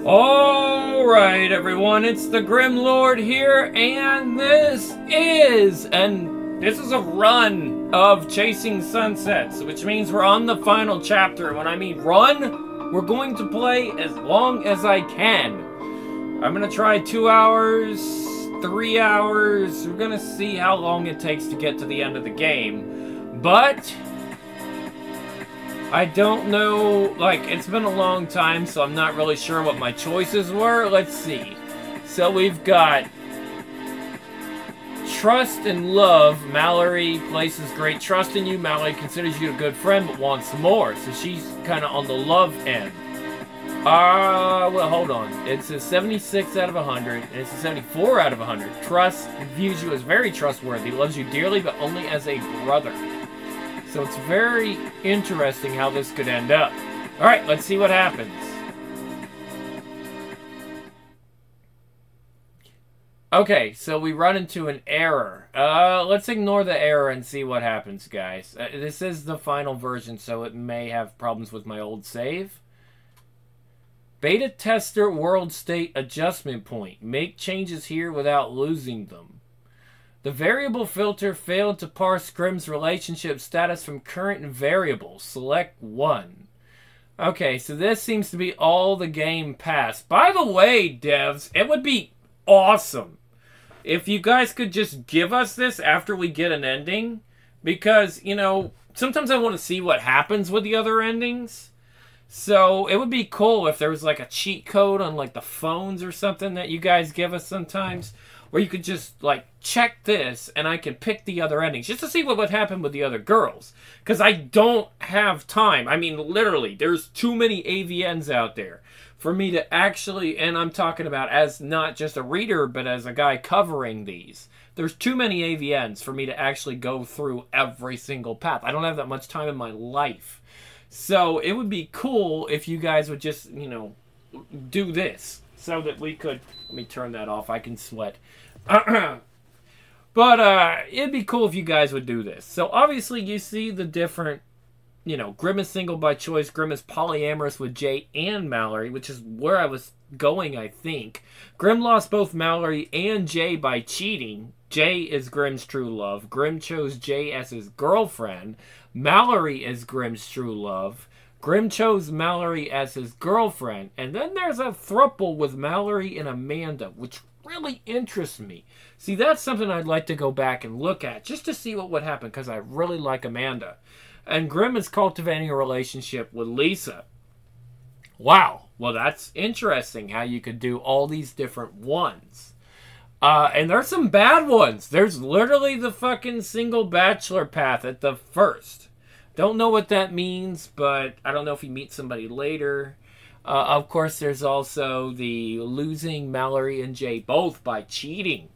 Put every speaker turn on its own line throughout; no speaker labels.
Alright everyone, it's the Grim Lord here, and this is a run of Chasing Sunsets, which means we're on the final chapter. When I mean run, we're going to play as long as I can. I'm gonna try 2 hours, 3 hours, we're gonna see how long it takes to get to the end of the game. But I don't know, it's been a long time, so I'm not really sure what my choices were. Let's see. So we've got trust and love. Mallory places great trust in you. Mallory considers you a good friend, but wants more. So she's kind of on the love end. Well, hold on. It's a 76 out of 100, and it's a 74 out of 100. Trust views you as very trustworthy, loves you dearly, but only as a brother. So it's very interesting how this could end up. Alright, let's see what happens. Okay, so we run into an error. Let's ignore the error and see what happens, guys. This is the final version, so it may have problems with my old save. Beta tester world state adjustment point. Make changes here without losing them. The variable filter failed to parse Grimm's relationship status from current variables. Select one. Okay, so this seems to be all the game past. By the way, devs, it would be awesome if you guys could just give us this after we get an ending. Because, sometimes I want to see what happens with the other endings. So it would be cool if there was a cheat code on the phones or something that you guys give us sometimes. Where you could just, check this, and I could pick the other endings, just to see what would happen with the other girls. Because I don't have time. I mean, literally, there's too many AVNs out there for me to actually, and I'm talking about as not just a reader, but as a guy covering these. There's too many AVNs for me to actually go through every single path. I don't have that much time in my life. So, it would be cool if you guys would just, do this. So that we could... Let me turn that off. I can sweat. But it'd be cool if you guys would do this. So obviously you see the different... Grimm is single by choice. Grimm is polyamorous with Jay and Mallory, which is where I was going, I think. Grimm lost both Mallory and Jay by cheating. Jay is Grimm's true love. Grimm chose Jay as his girlfriend. Mallory is Grimm's true love. Grimm chose Mallory as his girlfriend, and then there's a throuple with Mallory and Amanda, which really interests me. See, that's something I'd like to go back and look at, just to see what would happen, because I really like Amanda. And Grimm is cultivating a relationship with Lisa. Wow, well that's interesting, how you could do all these different ones. And there's some bad ones. There's literally the fucking single bachelor path at the first. Don't know what that means, but I don't know if you meet somebody later. Of course, there's also the losing Mallory and Jay both by cheating.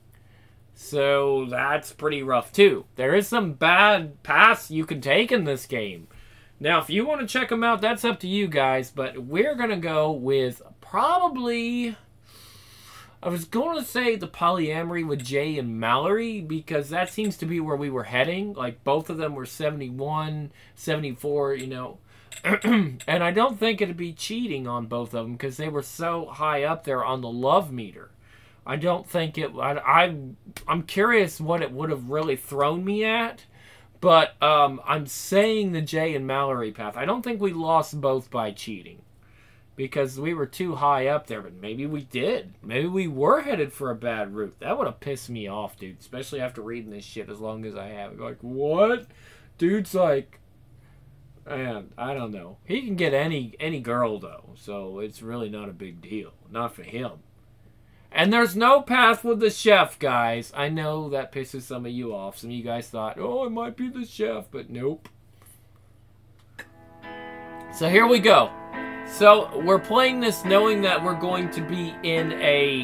So that's pretty rough, too. There is some bad paths you can take in this game. Now, if you want to check them out, that's up to you guys. But we're going to go with probably... I was going to say the polyamory with Jay and Mallory, because that seems to be where we were heading. Both of them were 71, 74, And I don't think it'd be cheating on both of them, because they were so high up there on the love meter. I don't think it... I'm curious what it would have really thrown me at. But I'm saying the Jay and Mallory path. I don't think we lost both by cheating. Because we were too high up there, but maybe we did. Maybe we were headed for a bad route. That would have pissed me off, dude. Especially after reading this shit as long as I have. What? Dude's man, I don't know. He can get any girl, though. So it's really not a big deal. Not for him. And there's no path with the chef, guys. I know that pisses some of you off. Some of you guys thought, oh, it might be the chef, but nope. So here we go. So, we're playing this knowing that we're going to be in a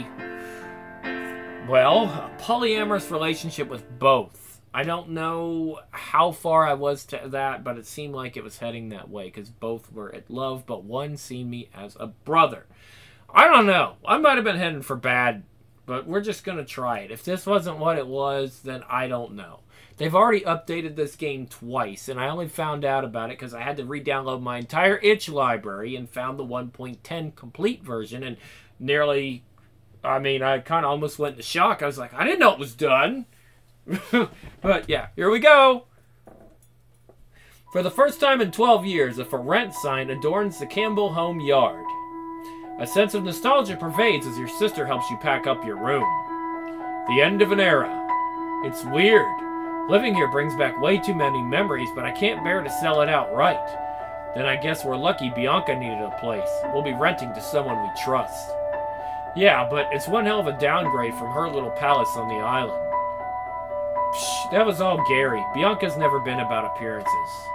polyamorous relationship with both. I don't know how far I was to that, but it seemed like it was heading that way, because both were at love, but one seen me as a brother. I don't know. I might have been heading for bad, but we're just going to try it. If this wasn't what it was, then I don't know. They've already updated this game twice, and I only found out about it because I had to re-download my entire itch library and found the 1.10 complete version, and nearly, I kind of almost went into shock. I was like, I didn't know it was done. But yeah, here we go. For the first time in 12 years, a for rent sign adorns the Campbell home yard. A sense of nostalgia pervades as your sister helps you pack up your room. The end of an era. It's weird. Living here brings back way too many memories, but I can't bear to sell it outright. Then I guess we're lucky Bianca needed a place. We'll be renting to someone we trust. Yeah, but it's one hell of a downgrade from her little palace on the island. Psh, that was all Gary. Bianca's never been about appearances.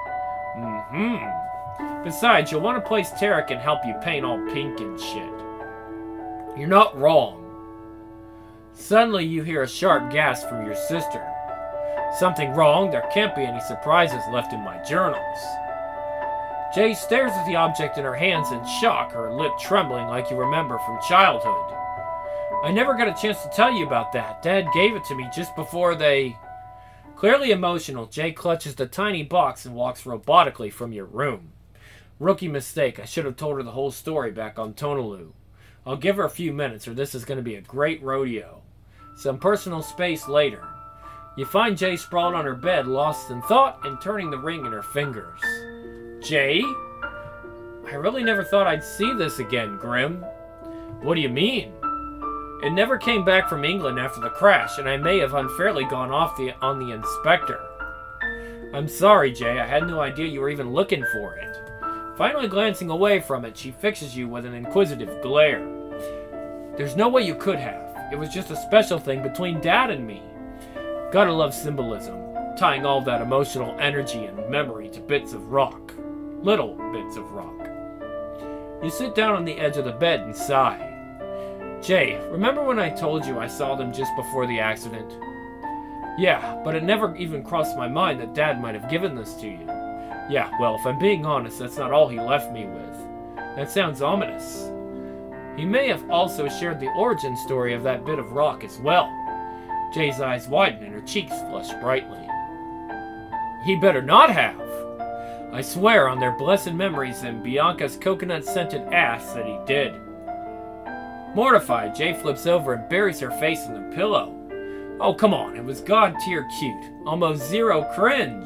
Besides, you'll want a place Tara can help you paint all pink and shit. You're not wrong. Suddenly you hear a sharp gasp from your sister. Something wrong? There can't be any surprises left in my journals. Jay stares at the object in her hands in shock, her lip trembling like you remember from childhood. I never got a chance to tell you about that. Dad gave it to me just before they... Clearly emotional, Jay clutches the tiny box and walks robotically from your room. Rookie mistake. I should have told her the whole story back on Tonaloo. I'll give her a few minutes or this is going to be a great rodeo. Some personal space later. You find Jay sprawled on her bed, lost in thought and turning the ring in her fingers. Jay? I really never thought I'd see this again, Grim. What do you mean? It never came back from England after the crash, and I may have unfairly gone off on the inspector. I'm sorry, Jay. I had no idea you were even looking for it. Finally glancing away from it, she fixes you with an inquisitive glare. There's no way you could have. It was just a special thing between Dad and me. Gotta love symbolism, tying all that emotional energy and memory to bits of rock. Little bits of rock. You sit down on the edge of the bed and sigh. Jay, remember when I told you I saw them just before the accident? Yeah, but it never even crossed my mind that Dad might have given this to you. Yeah, well, if I'm being honest, that's not all he left me with. That sounds ominous. He may have also shared the origin story of that bit of rock as well. Jay's eyes widen and her cheeks flush brightly. He better not have. I swear on their blessed memories and Bianca's coconut-scented ass that he did. Mortified, Jay flips over and buries her face in the pillow. Oh, come on, it was god-tier cute. Almost zero cringe.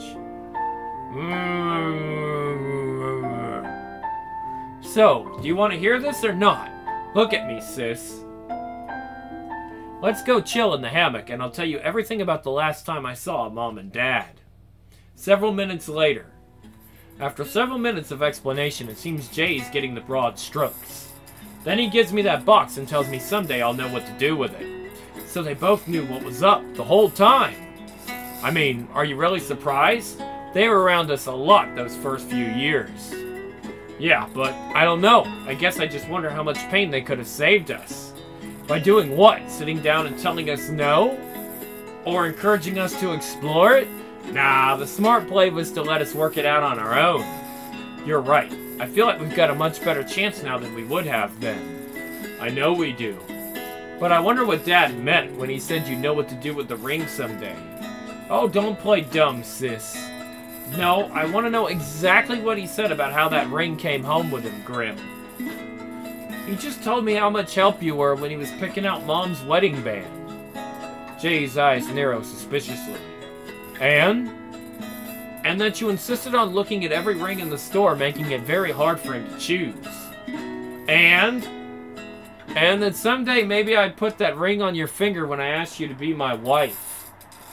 So, do you want to hear this or not? Look at me, sis. Let's go chill in the hammock and I'll tell you everything about the last time I saw Mom and Dad. Several minutes later. After several minutes of explanation, it seems Jay's getting the broad strokes. Then he gives me that box and tells me someday I'll know what to do with it. So they both knew what was up the whole time. I mean, are you really surprised? They were around us a lot those first few years. Yeah, but I don't know. I guess I just wonder how much pain they could have saved us. By doing what? Sitting down and telling us no? Or encouraging us to explore it? Nah, the smart play was to let us work it out on our own. You're right. I feel like we've got a much better chance now than we would have then. I know we do. But I wonder what Dad meant when he said you know what to do with the ring someday. Oh, don't play dumb, sis. No, I want to know exactly what he said about how that ring came home with him, Grim. He just told me how much help you were when he was picking out Mom's wedding band. Jay's eyes narrow suspiciously. And that you insisted on looking at every ring in the store, making it very hard for him to choose. And that someday maybe I'd put that ring on your finger when I asked you to be my wife.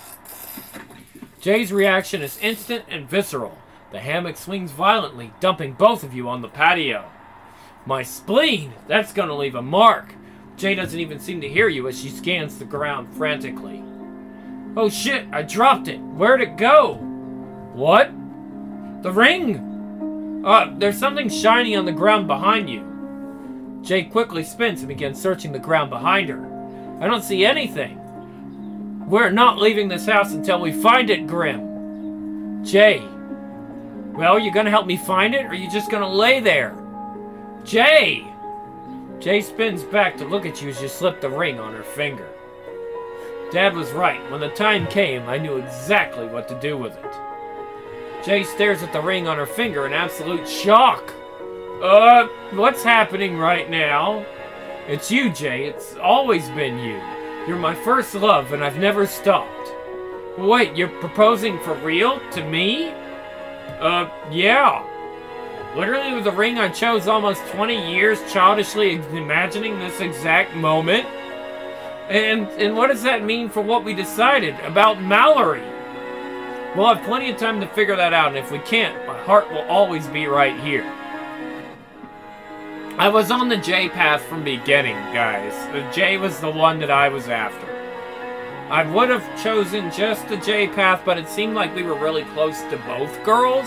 Jay's reaction is instant and visceral. The hammock swings violently, dumping both of you on the patio. My spleen! That's gonna leave a mark. Jay doesn't even seem to hear you as she scans the ground frantically. Oh shit, I dropped it. Where'd it go? What? The ring! There's something shiny on the ground behind you. Jay quickly spins and begins searching the ground behind her. I don't see anything. We're not leaving this house until we find it, Grim. Jay. Well, you gonna help me find it, or you just gonna lay there? Jay! Jay spins back to look at you as you slip the ring on her finger. Dad was right. When the time came, I knew exactly what to do with it. Jay stares at the ring on her finger in absolute shock. What's happening right now? It's you, Jay. It's always been you. You're my first love, and I've never stopped. Wait, you're proposing for real? To me? Yeah. Literally with the ring I chose almost 20 years childishly imagining this exact moment? And what does that mean for what we decided about Mallory? We'll have plenty of time to figure that out, and if we can't, my heart will always be right here. I was on the J path from the beginning, guys. J was the one that I was after. I would have chosen just the J path, but it seemed like we were really close to both girls.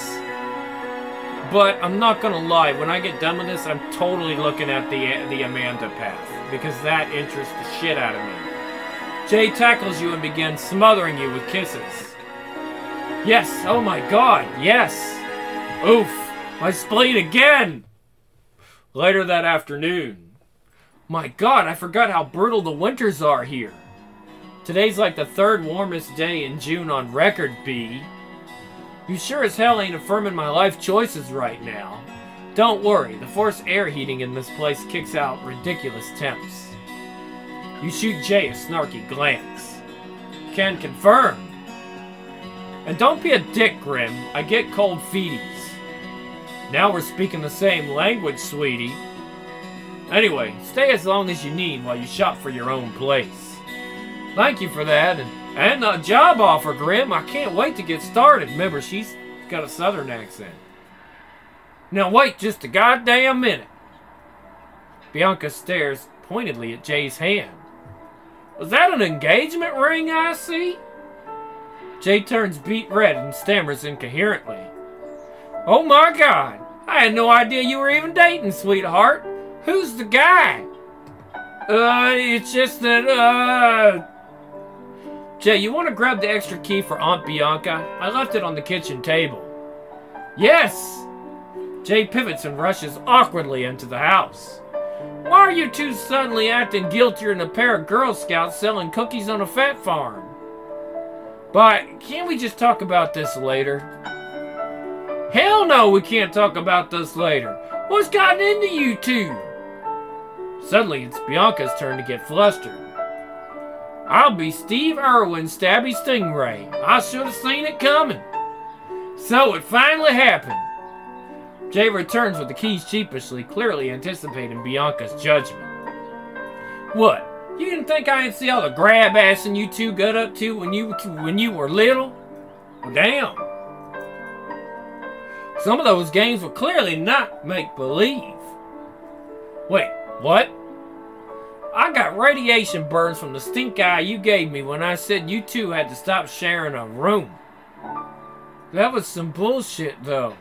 But I'm not gonna lie, when I get done with this, I'm totally looking at the Amanda path, because that interests the shit out of me. Jay tackles you and begins smothering you with kisses. Yes, oh my god, yes! Oof, my spleen again! Later that afternoon. My god, I forgot how brutal the winters are here. Today's like the third warmest day in June on record, B. You sure as hell ain't affirming my life choices right now. Don't worry, the forced air heating in this place kicks out ridiculous temps. You shoot Jay a snarky glance. Can confirm. And don't be a dick, Grim. I get cold feeties. Now we're speaking the same language, sweetie. Anyway, stay as long as you need while you shop for your own place. Thank you for that, and a job offer, Grim. I can't wait to get started. Remember, she's got a southern accent. Now wait just a goddamn minute. Bianca stares pointedly at Jay's hand. Was that an engagement ring I see? Jay turns beet red and stammers incoherently. Oh my god! I had no idea you were even dating, sweetheart. Who's the guy? It's just that, Jay, you want to grab the extra key for Aunt Bianca? I left it on the kitchen table. Yes! Jay pivots and rushes awkwardly into the house. Why are you two suddenly acting guiltier than a pair of Girl Scouts selling cookies on a fat farm? But can't we just talk about this later? Hell no, we can't talk about this later. What's gotten into you two? Suddenly, it's Bianca's turn to get flustered. I'll be Steve Irwin, Stabby Stingray. I should have seen it coming. So it finally happened. Jay returns with the keys sheepishly, clearly anticipating Bianca's judgment. What? You didn't think I didn't see all the grab-assing you two got up to when you were little? Well, damn. Some of those games were clearly not make-believe. Wait, what? I got radiation burns from the stink eye you gave me when I said you two had to stop sharing a room. That was some bullshit, though.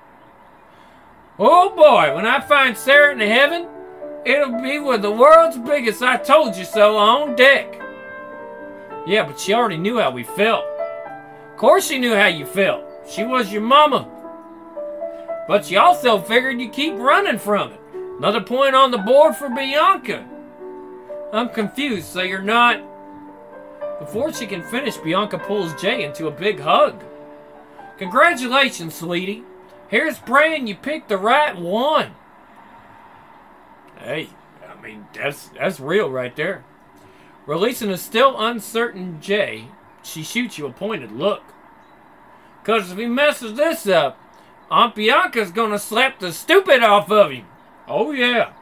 Oh boy, when I find Sarah in heaven, it'll be with the world's biggest I told you so on deck. Yeah, but she already knew how we felt. Of course she knew how you felt. She was your mama. But she also figured you keep running from it. Another point on the board for Bianca. I'm confused, so you're not... Before she can finish, Bianca pulls Jay into a big hug. Congratulations, sweetie. Here's praying you picked the right one. Hey, I mean, that's real right there. Releasing a still uncertain Jay, she shoots you a pointed look. 'Cause if he messes this up, Aunt Bianca's gonna slap the stupid off of him. Oh yeah.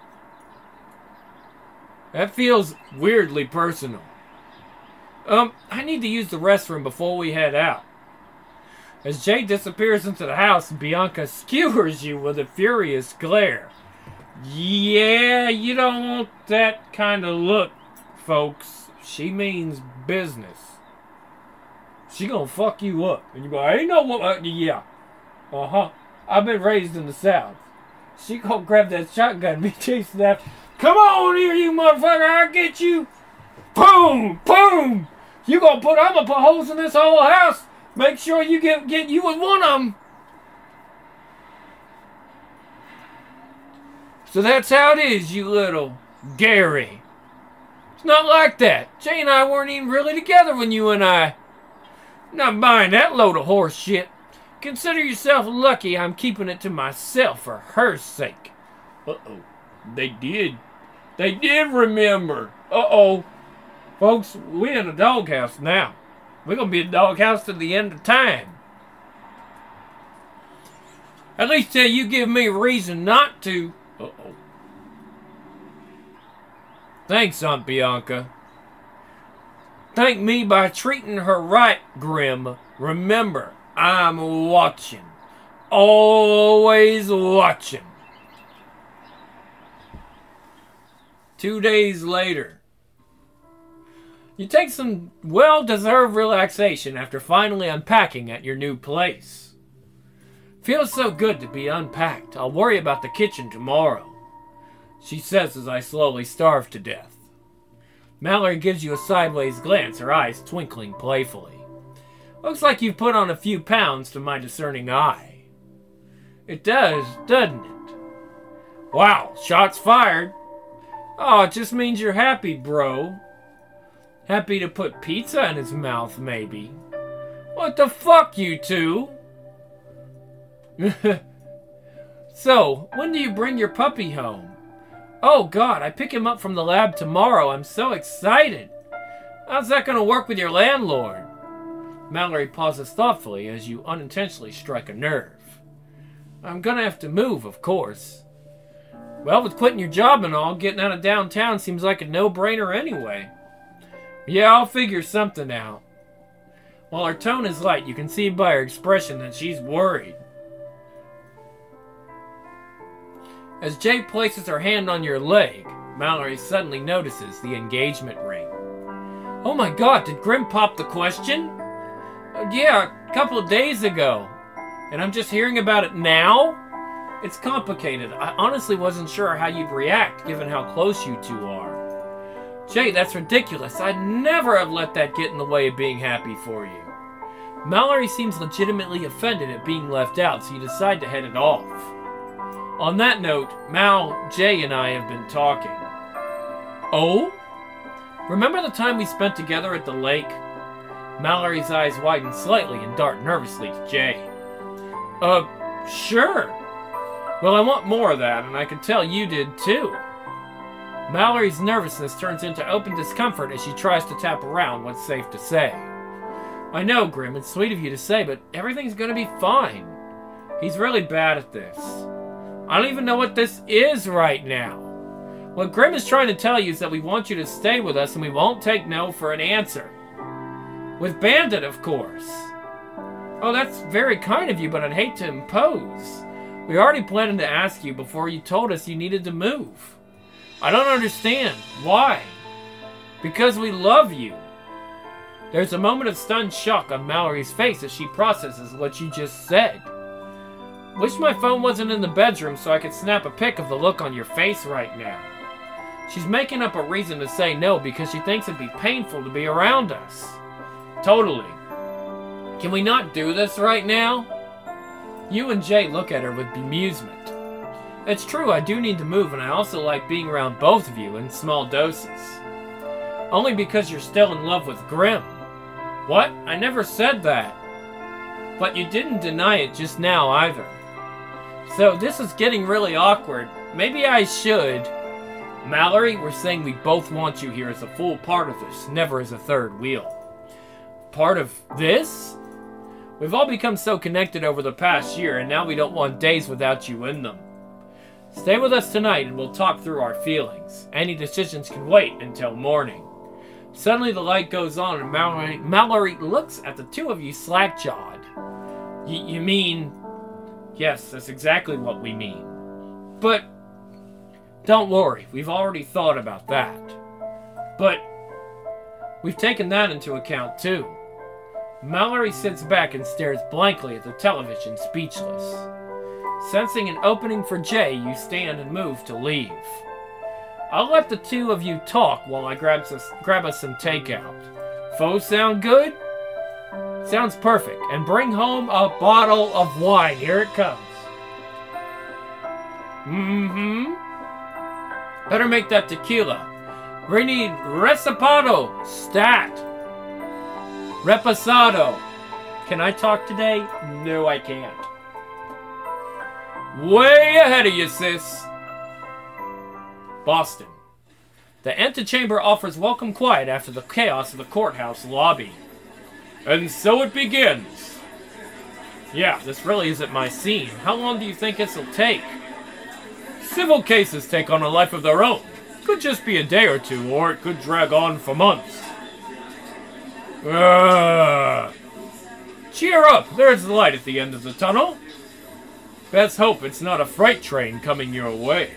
That feels weirdly personal. I need to use the restroom before we head out. As Jay disappears into the house, Bianca skewers you with a furious glare. Yeah, you don't want that kind of look, folks. She means business. She gonna fuck you up. And you go, I ain't no what, yeah. Uh-huh. I've been raised in the South. She gonna grab that shotgun and be chasing after. Come on here, you motherfucker, I'll get you. Boom! Boom! I'm gonna put holes in this whole house. Make sure you get you with one of them. So that's how it is, you little Gary. It's not like that. Jay and I weren't even really together when you and I... Not buying that load of horse shit. Consider yourself lucky I'm keeping it to myself for her sake. Uh-oh. They did. They did remember. Uh-oh. Folks, we're in a doghouse now. We're going to be a doghouse to the end of time. At least till you give me a reason not to. Uh-oh. Thanks, Aunt Bianca. Thank me by treating her right, Grim. Remember, I'm watching. Always watching. 2 days later. You take some well-deserved relaxation after finally unpacking at your new place. Feels so good to be unpacked. I'll worry about the kitchen tomorrow, she says as I slowly starve to death. Mallory gives you a sideways glance, her eyes twinkling playfully. Looks like you've put on a few pounds to my discerning eye. It does, doesn't it? Wow, shots fired. Oh, it just means you're happy, bro. Happy to put pizza in his mouth, maybe. What the fuck, you two? So, when do you bring your puppy home? Oh God, I pick him up from the lab tomorrow. I'm so excited. How's that going to work with your landlord? Mallory pauses thoughtfully as you unintentionally strike a nerve. I'm going to have to move, of course. Well, with quitting your job and all, getting out of downtown seems like a no-brainer anyway. Yeah, I'll figure something out. While her tone is light, you can see by her expression that she's worried. As Jay places her hand on your leg, Mallory suddenly notices the engagement ring. Oh my God, did Grim pop the question? Yeah, a couple of days ago. And I'm just hearing about it now? It's complicated. I honestly wasn't sure how you'd react, given how close you two are. Jay, that's ridiculous. I'd never have let that get in the way of being happy for you. Mallory seems legitimately offended at being left out, so you decide to head it off. On that note, Mal, Jay, and I have been talking. Oh? Remember the time we spent together at the lake? Mallory's eyes widen slightly and dart nervously to Jay. Sure. Well, I want more of that, and I can tell you did too. Mallory's nervousness turns into open discomfort as she tries to tap around what's safe to say. I know, Grim, it's sweet of you to say, but everything's gonna be fine. He's really bad at this. I don't even know what this is right now. What Grim is trying to tell you is that we want you to stay with us and we won't take no for an answer. With Bandit, of course. Oh, that's very kind of you, but I'd hate to impose. We already planned to ask you before you told us you needed to move. I don't understand. Why? Because we love you. There's a moment of stunned shock on Mallory's face as she processes what you just said. Wish my phone wasn't in the bedroom so I could snap a pic of the look on your face right now. She's making up a reason to say no because she thinks it'd be painful to be around us. Totally. Can we not do this right now? You and Jay look at her with bemusement. It's true, I do need to move, and I also like being around both of you in small doses. Only because you're still in love with Grim. What? I never said that. But you didn't deny it just now either. So this is getting really awkward. Maybe I should. Mallory, we're saying we both want you here as a full part of this, never as a third wheel. Part of this? We've all become so connected over the past year, and now we don't want days without you in them. Stay with us tonight and we'll talk through our feelings. Any decisions can wait until morning. Suddenly the light goes on and Mallory looks at the two of you slack-jawed. You mean... Yes, that's exactly what we mean. But... Don't worry, we've already thought about that. But... We've taken that into account too. Mallory sits back and stares blankly at the television, speechless. Sensing an opening for Jay, you stand and move to leave. I'll let the two of you talk while I grab us some takeout. Foes sound good? Sounds perfect. And bring home a bottle of wine. Here it comes. Mm-hmm. Better make that tequila. We need Resapado. Stat. Repasado. Can I talk today? No, I can't. Way ahead of you, sis. Boston. The antechamber offers welcome quiet after the chaos of the courthouse lobby. And so it begins. Yeah, this really isn't my scene. How long do you think this'll take? Civil cases take on a life of their own. Could just be a day or two, or it could drag on for months. Cheer up, there's the light at the end of the tunnel. Best hope it's not a freight train coming your way.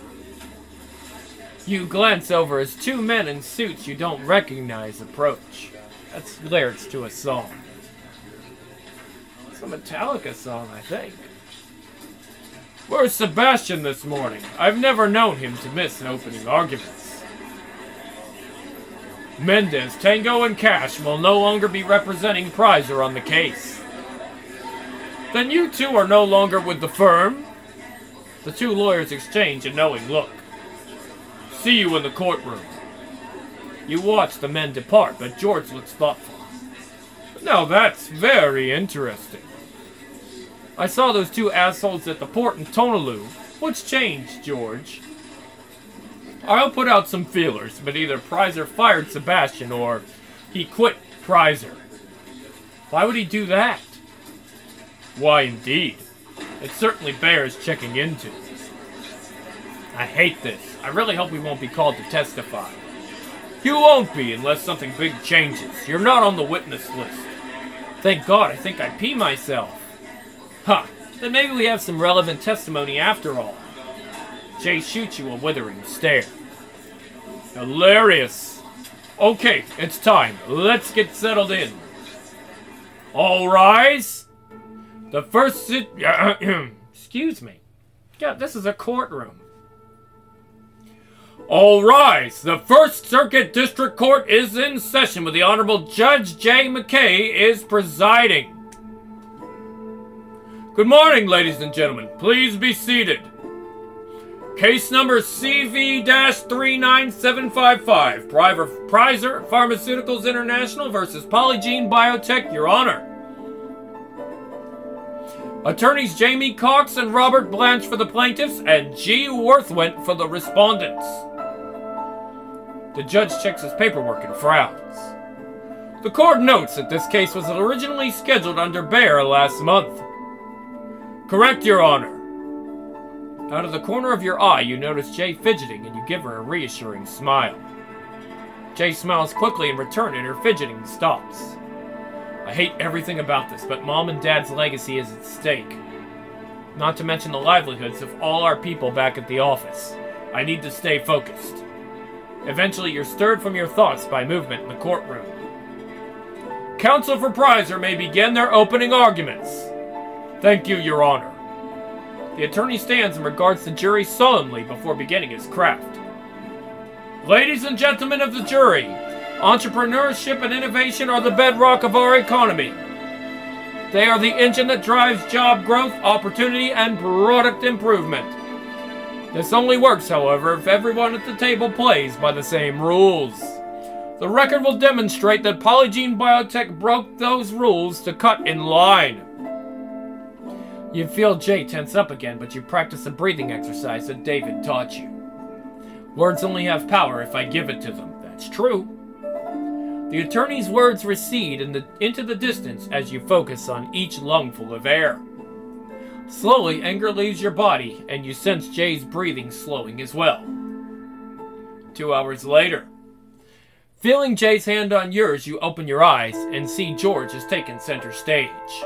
You glance over as two men in suits you don't recognize approach. That's lyrics to a song. It's a Metallica song, I think. Where's Sebastian this morning? I've never known him to miss opening arguments. Mendez, Tango, and Cash will no longer be representing Prizer on the case. Then you two are no longer with the firm? The two lawyers exchange a knowing look. See you in the courtroom. You watch the men depart, but George looks thoughtful. Now that's very interesting. I saw those two assholes at the port in Tonaloo. What's changed, George? I'll put out some feelers, but either Prizer fired Sebastian or he quit Prizer. Why would he do that? Why, indeed. It certainly bears checking into. I hate this. I really hope we won't be called to testify. You won't be unless something big changes. You're not on the witness list. Thank God, I think I'd pee myself. Huh, then maybe we have some relevant testimony after all. Jay shoots you a withering stare. Hilarious. Okay, it's time. Let's get settled in. All rise. The first excuse me. God, this is a courtroom. All rise. The First Circuit District Court is in session with the Honorable Judge Jay McKay is presiding. Good morning, ladies and gentlemen. Please be seated. Case number CV-39755. Prizer Pharmaceuticals International versus Polygene Biotech, Your Honor. Attorneys Jamie Cox and Robert Blanche for the plaintiffs and G. Worthwent for the respondents. The judge checks his paperwork and frowns. The court notes that this case was originally scheduled under bail last month. Correct, Your Honor. Out of the corner of your eye, you notice Jay fidgeting and you give her a reassuring smile. Jay smiles quickly in return and her fidgeting stops. I hate everything about this, but Mom and Dad's legacy is at stake. Not to mention the livelihoods of all our people back at the office. I need to stay focused. Eventually, you're stirred from your thoughts by movement in the courtroom. Counsel for Prizer may begin their opening arguments. Thank you, Your Honor. The attorney stands and regards the jury solemnly before beginning his craft. Ladies and gentlemen of the jury, entrepreneurship and innovation are the bedrock of our economy. They are the engine that drives job growth, opportunity, and product improvement. This only works, however, if everyone at the table plays by the same rules. The record will demonstrate that Polygene Biotech broke those rules to cut in line. You feel Jay tense up again, but you practice a breathing exercise that David taught you. Words only have power if I give it to them. That's true. The attorney's words recede into the distance as you focus on each lungful of air. Slowly, anger leaves your body, and you sense Jay's breathing slowing as well. 2 hours later. Feeling Jay's hand on yours, you open your eyes and see George has taken center stage.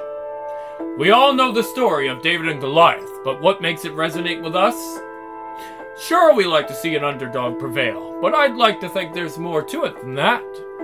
We all know the story of David and Goliath, but what makes it resonate with us? Sure, we like to see an underdog prevail, but I'd like to think there's more to it than that.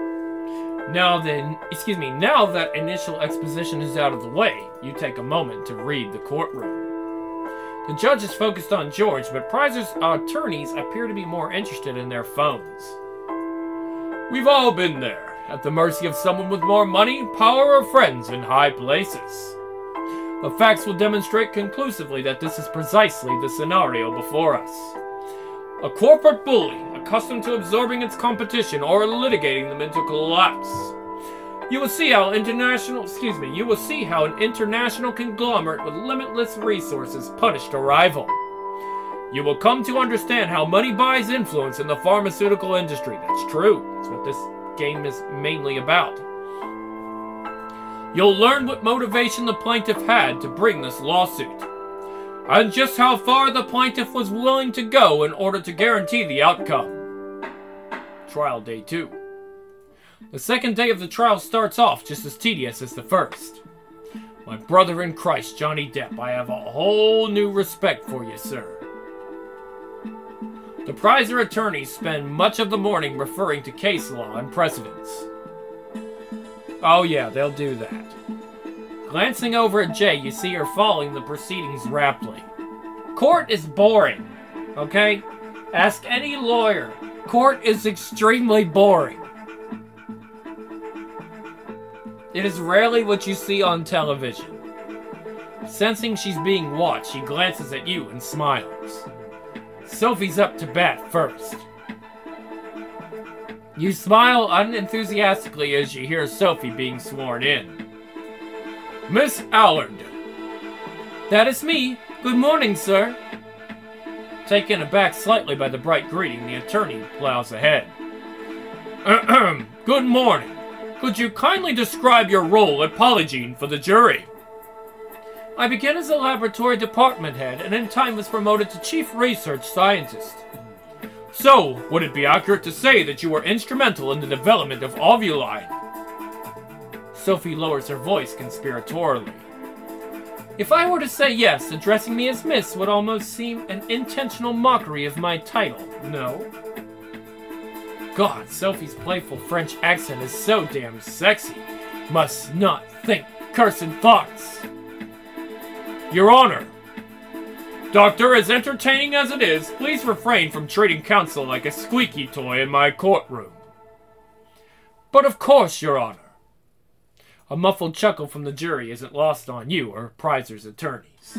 Now that initial exposition is out of the way, you take a moment to read the courtroom. The judge is focused on George, but Prizer's attorneys appear to be more interested in their phones. We've all been there, at the mercy of someone with more money, power, or friends in high places. The facts will demonstrate conclusively that this is precisely the scenario before us. A corporate bully, a accustomed to absorbing its competition or litigating them into collapse. You will see how an international conglomerate with limitless resources punished a rival. You will come to understand how money buys influence in the pharmaceutical industry. That's true. That's what this game is mainly about. You'll learn what motivation the plaintiff had to bring this lawsuit, and just how far the plaintiff was willing to go in order to guarantee the outcome. Trial Day 2. The second day of the trial starts off just as tedious as the first. My brother in Christ, Johnny Depp, I have a whole new respect for you, sir. The prisoner attorneys spend much of the morning referring to case law and precedents. Oh yeah, they'll do that. Glancing over at Jay, you see her following the proceedings raptly. Court is boring, okay? Ask any lawyer. Court is extremely boring. It is rarely what you see on television. Sensing she's being watched, she glances at you and smiles. Sophie's up to bat first. You smile unenthusiastically as you hear Sophie being sworn in. Miss Allard. That is me. Good morning, sir. Taken aback slightly by the bright greeting, the attorney plows ahead. Good morning. Could you kindly describe your role at Polygene for the jury? I began as a laboratory department head and in time was promoted to chief research scientist. So, would it be accurate to say that you were instrumental in the development of Ovuline? Sophie lowers her voice conspiratorially. If I were to say yes, addressing me as Miss would almost seem an intentional mockery of my title, no? God, Sophie's playful French accent is so damn sexy. Must not think cursing thoughts. Your Honor, Doctor, as entertaining as it is, please refrain from treating counsel like a squeaky toy in my courtroom. But of course, Your Honor. A muffled chuckle from the jury isn't lost on you or Prizer's attorneys.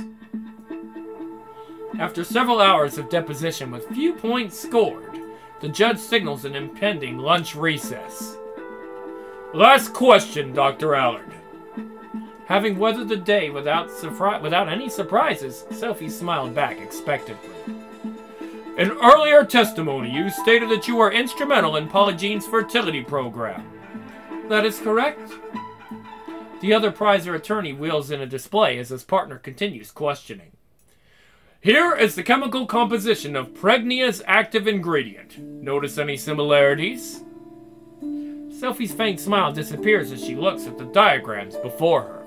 After several hours of deposition with few points scored, the judge signals an impending lunch recess. Last question, Dr. Allard. Having weathered the day without any surprises, Sophie smiled back expectantly. In earlier testimony, you stated that you were instrumental in Polygene's fertility program. That is correct. The other Prizer attorney wheels in a display as his partner continues questioning. Here is the chemical composition of Pregnia's active ingredient. Notice any similarities? Sophie's faint smile disappears as she looks at the diagrams before her.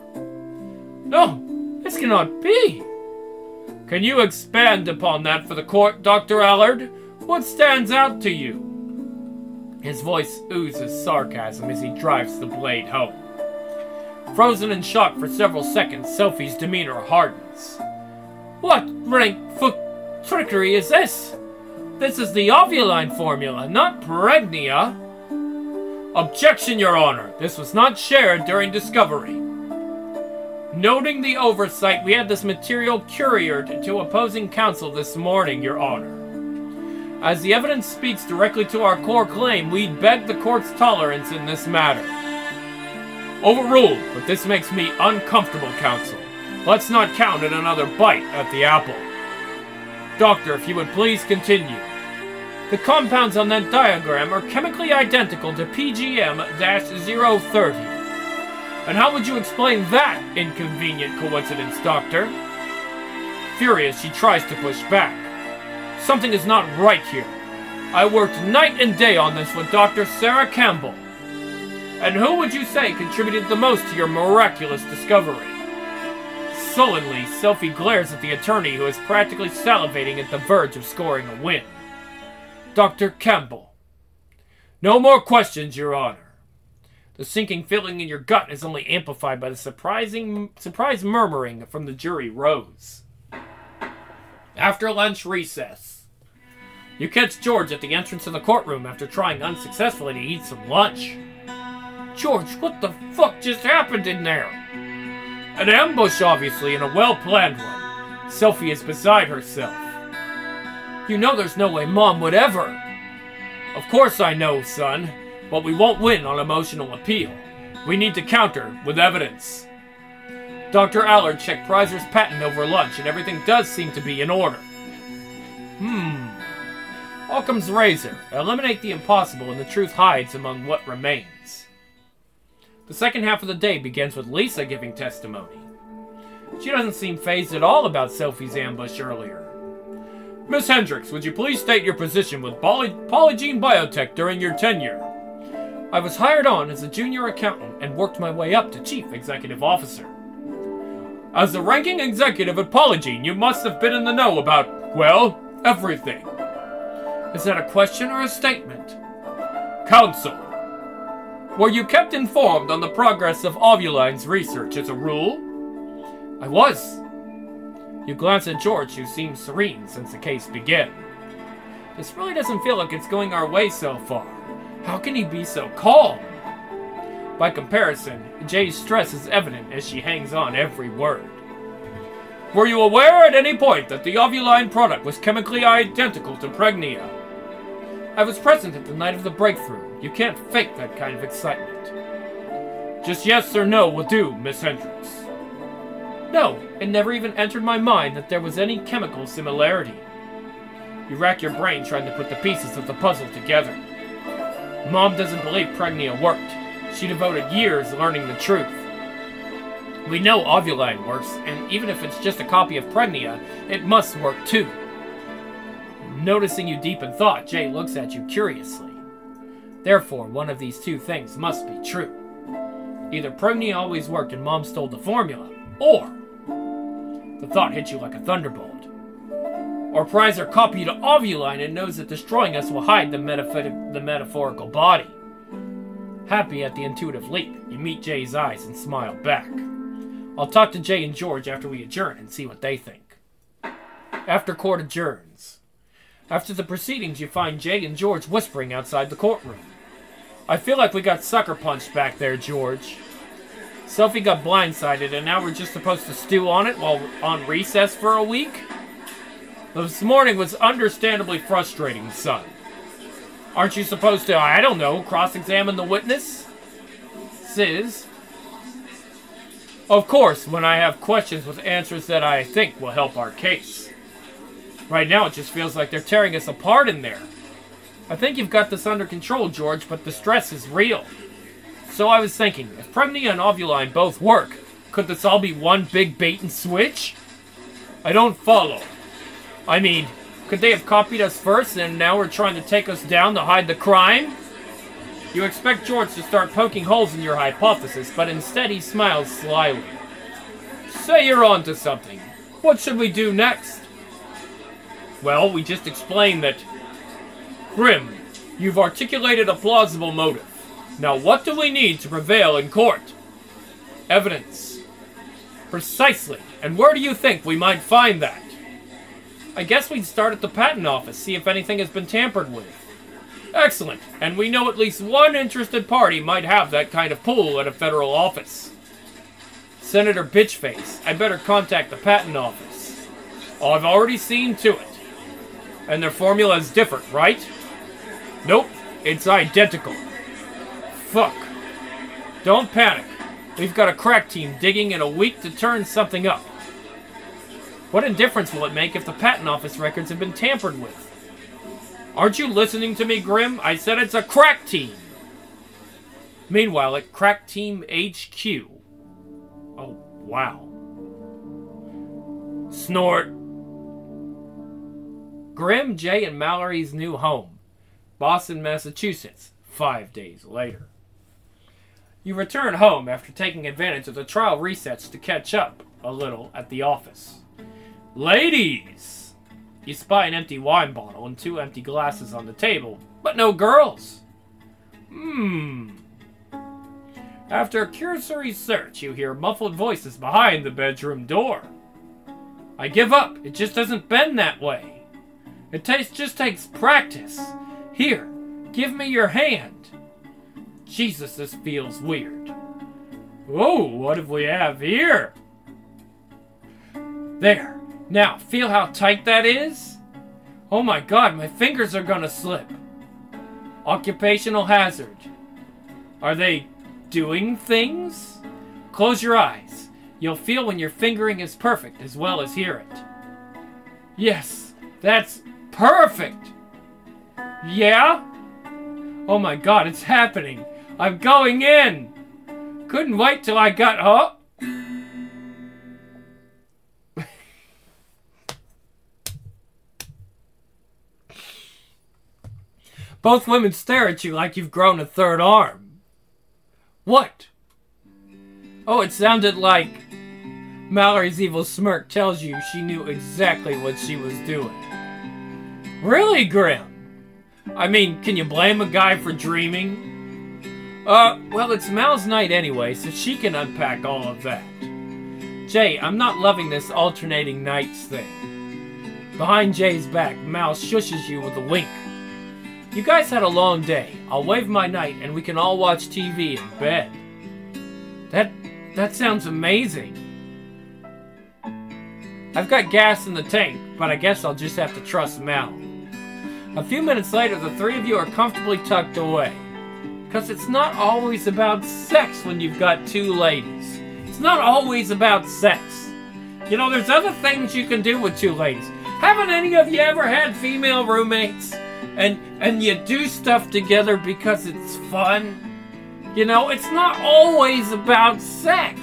No, this cannot be. Can you expand upon that for the court, Dr. Allard? What stands out to you? His voice oozes sarcasm as he drives the blade home. Frozen in shock for several seconds, Sophie's demeanor hardens. What rank trickery is this? This is the Ovuline formula, not Pregnia. Objection, Your Honor. This was not shared during discovery. Noting the oversight, we had this material couriered to opposing counsel this morning, Your Honor. As the evidence speaks directly to our core claim, we beg the court's tolerance in this matter. Overruled, but this makes me uncomfortable, counsel. Let's not count it another bite at the apple. Doctor, if you would please continue. The compounds on that diagram are chemically identical to PGM-030. And how would you explain that inconvenient coincidence, Doctor? Furious, she tries to push back. Something is not right here. I worked night and day on this with Dr. Sarah Campbell. And who would you say contributed the most to your miraculous discovery? Sullenly, Sophie glares at the attorney who is practically salivating at the verge of scoring a win. Dr. Campbell. No more questions, Your Honor. The sinking feeling in your gut is only amplified by the surprise murmuring from the jury rows. After lunch recess, you catch George at the entrance of the courtroom after trying unsuccessfully to eat some lunch. George, what the fuck just happened in there? An ambush, obviously, and a well-planned one. Sophie is beside herself. You know there's no way Mom would ever... Of course I know, son, but we won't win on emotional appeal. We need to counter with evidence. Dr. Allard checked Prizer's patent over lunch, and everything does seem to be in order. Occam's razor. Eliminate the impossible, and the truth hides among what remains. The second half of the day begins with Lisa giving testimony. She doesn't seem fazed at all about Sophie's ambush earlier. Miss Hendricks, would you please state your position with Polygene Biotech during your tenure? I was hired on as a junior accountant and worked my way up to chief executive officer. As the ranking executive at Polygene, you must have been in the know about, well, everything. Is that a question or a statement? Counsel. Were you kept informed on the progress of Ovuline's research as a rule? I was. You glance at George, who seems serene since the case began. This really doesn't feel like it's going our way so far. How can he be so calm? By comparison, Jay's stress is evident as she hangs on every word. Were you aware at any point that the Ovuline product was chemically identical to Pregnia? I was present at the night of the breakthrough. You can't fake that kind of excitement. Just yes or no will do, Miss Hendricks. No, it never even entered my mind that there was any chemical similarity. You rack your brain trying to put the pieces of the puzzle together. Mom doesn't believe Pregnia worked. She devoted years learning the truth. We know Ovuline works, and even if it's just a copy of Pregnia, it must work too. Noticing you deep in thought, Jay looks at you curiously. Therefore, one of these two things must be true. Either Pregnia always worked and Mom stole the formula, or the thought hit you like a thunderbolt. Or Prizer copied Ovuline and knows that destroying us will hide the metaphorical body. Happy at the intuitive leap, you meet Jay's eyes and smile back. I'll talk to Jay and George after we adjourn and see what they think. After court adjourns. After the proceedings, you find Jay and George whispering outside the courtroom. I feel like we got sucker punched back there, George. Sophie got blindsided, and now we're just supposed to stew on it while we're on recess for a week? This morning was understandably frustrating, son. Aren't you supposed to, I don't know, cross-examine the witness? Sis? Of course, when I have questions with answers that I think will help our case. Right now, it just feels like they're tearing us apart in there. I think you've got this under control, George, but the stress is real. So I was thinking, if Pregnia and Ovuline both work, could this all be one big bait and switch? I don't follow. I mean, could they have copied us first and now we're trying to take us down to hide the crime? You expect George to start poking holes in your hypothesis, but instead he smiles slyly. Say you're onto something. What should we do next? Well, we just explained that... Grim, you've articulated a plausible motive. Now what do we need to prevail in court? Evidence. Precisely. And where do you think we might find that? I guess we'd start at the patent office, see if anything has been tampered with. Excellent. And we know at least one interested party might have that kind of pull at a federal office. Senator Bitchface, I better contact the patent office. I've already seen to it. And their formula is different, right? Nope, it's identical. Fuck. Don't panic. We've got a crack team digging in a week to turn something up. What difference will it make if the patent office records have been tampered with? Aren't you listening to me, Grim? I said it's a crack team. Meanwhile, at Crack Team HQ. Oh, wow. Snort. Grim, Jay, and Mallory's new home. Boston, Massachusetts. 5 days later. You return home after taking advantage of the trial resets to catch up a little at the office. Ladies! You spy an empty wine bottle and 2 empty glasses on the table, but no girls. After a cursory search, you hear muffled voices behind the bedroom door. I give up. It just doesn't bend that way. It just takes practice. Here, give me your hand. Jesus, this feels weird. Whoa, what do we have here? There. Now, feel how tight that is? Oh my god, my fingers are gonna slip. Occupational hazard. Are they doing things? Close your eyes. You'll feel when your fingering is perfect as well as hear it. Yes, that's perfect. Yeah? Oh my god, it's happening. I'm going in. Couldn't wait till I got home. Both women stare at you like you've grown a third arm. What? Oh, it sounded like Mallory's evil smirk tells you she knew exactly what she was doing. Really, Grim? I mean, can you blame a guy for dreaming? Well, it's Mal's night anyway, so she can unpack all of that. Jay, I'm not loving this alternating nights thing. Behind Jay's back, Mal shushes you with a wink. You guys had a long day. I'll waive my night and we can all watch TV in bed. That sounds amazing. I've got gas in the tank, but I guess I'll just have to trust Mal. A few minutes later, the three of you are comfortably tucked away. Because it's not always about sex when you've got two ladies. It's not always about sex. You know, there's other things you can do with two ladies. Haven't any of you ever had female roommates? And you do stuff together because it's fun? You know, it's not always about sex.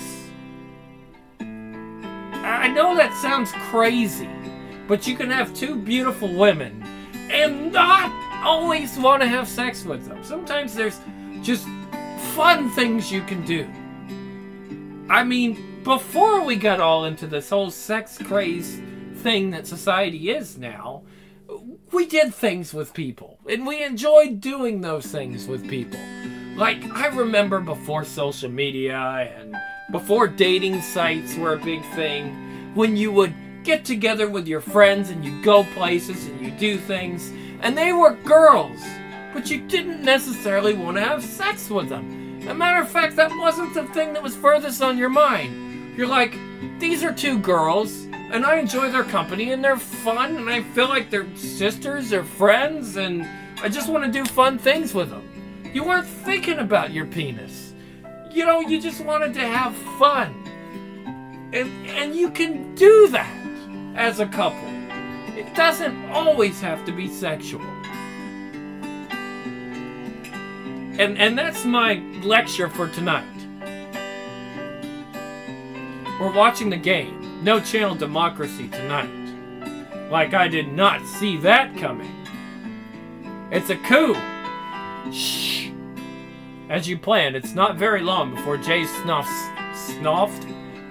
I know that sounds crazy, but you can have two beautiful women and not always want to have sex with them. Sometimes there's just fun things you can do. I mean, before we got all into this whole sex craze thing that society is now, we did things with people, and we enjoyed doing those things with people. Like, I remember before social media and before dating sites were a big thing, when you would get together with your friends and you go places and you do things, and they were girls, but you didn't necessarily want to have sex with them. As a matter of fact, that wasn't the thing that was furthest on your mind. You're like, these are two girls, and I enjoy their company, and they're fun, and I feel like they're sisters or friends, and I just want to do fun things with them. You weren't thinking about your penis. You know, you just wanted to have fun. And you can do that as a couple. It doesn't always have to be sexual. And that's my lecture for tonight. We're watching the game. No channel democracy tonight. Like I did not see that coming. It's a coup. Shh. As you planned, it's not very long before Jay's snoffed.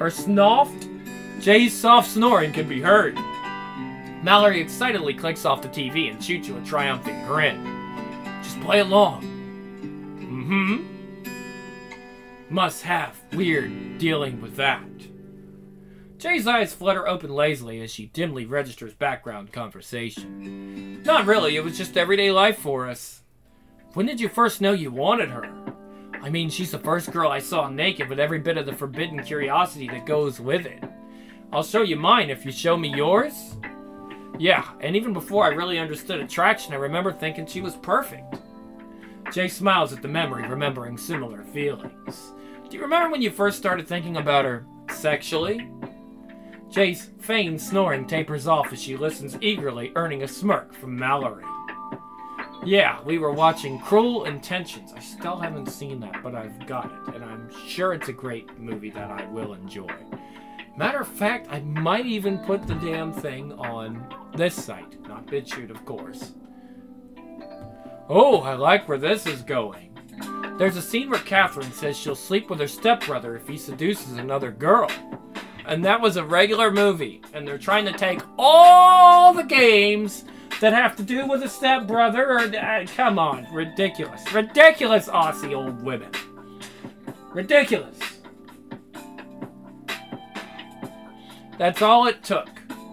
Jay's soft snoring can be heard. Mallory excitedly clicks off the TV and shoots you a triumphant grin. Just play along. Must have. Weird dealing with that. Jay's eyes flutter open lazily as she dimly registers background conversation. Not really, it was just everyday life for us. When did you first know you wanted her? I mean, she's the first girl I saw naked with every bit of the forbidden curiosity that goes with it. I'll show you mine if you show me yours. Yeah, and even before I really understood attraction, I remember thinking she was perfect. Jay smiles at the memory, remembering similar feelings. Do you remember when you first started thinking about her sexually? Jay's feigned snoring tapers off as she listens eagerly, earning a smirk from Mallory. Yeah, we were watching Cruel Intentions. I still haven't seen that, but I've got it, and I'm sure it's a great movie that I will enjoy. Matter of fact, I might even put the damn thing on this site, not BitChute, of course. Oh, I like where this is going. There's a scene where Catherine says she'll sleep with her stepbrother if he seduces another girl. And that was a regular movie, and they're trying to take all the games that have to do with a stepbrother, come on, ridiculous. Ridiculous, Aussie old women. Ridiculous. That's all it took.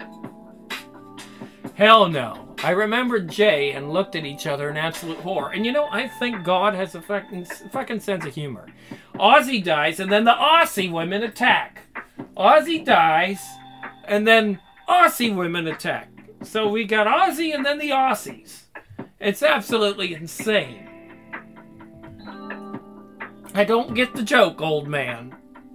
Hell no. I remembered Jay and looked at each other in absolute horror. And you know, I think God has a fucking sense of humor. Aussie dies, and then the Aussie women attack. Aussie dies, and then Aussie women attack. So we got Aussie and then the Aussies. It's absolutely insane. I don't get the joke, old man.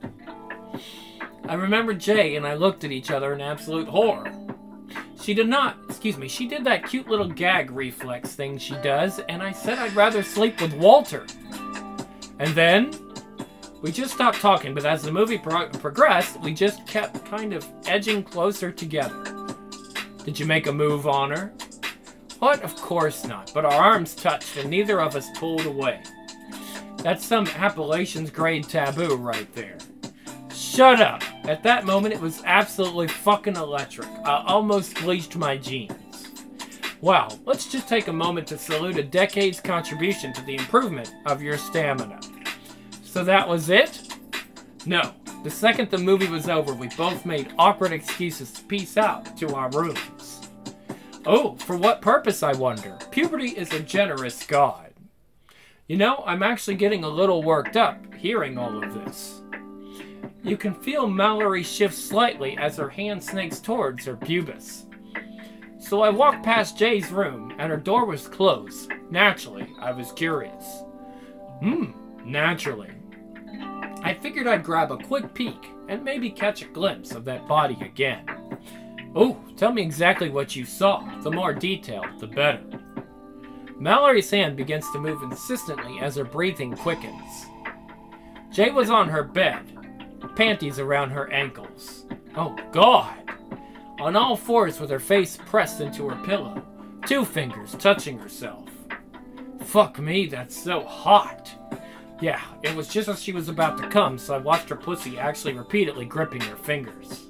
I remembered Jay and I looked at each other in absolute horror. She did that cute little gag reflex thing she does, and I said I'd rather sleep with Walter. And then, we just stopped talking, but as the movie progressed, we just kept kind of edging closer together. Did you make a move on her? What? Of course not, but our arms touched and neither of us pulled away. That's some Appalachians grade taboo right there. Shut up! At that moment, it was absolutely fucking electric. I almost bleached my jeans. Wow, let's just take a moment to salute a decade's contribution to the improvement of your stamina. So that was it? No. The second the movie was over, we both made awkward excuses to peace out to our rooms. Oh, for what purpose, I wonder? Puberty is a generous god. You know, I'm actually getting a little worked up hearing all of this. You can feel Mallory shift slightly as her hand snakes towards her pubis. So I walked past Jay's room, and her door was closed. Naturally, I was curious. Naturally. I figured I'd grab a quick peek, and maybe catch a glimpse of that body again. Oh, tell me exactly what you saw. The more detailed, the better. Mallory's hand begins to move insistently as her breathing quickens. Jay was on her bed, panties around her ankles. Oh, God! On all fours with her face pressed into her pillow, 2 fingers touching herself. Fuck me, that's so hot. Yeah, it was just as she was about to come, so I watched her pussy actually repeatedly gripping her fingers.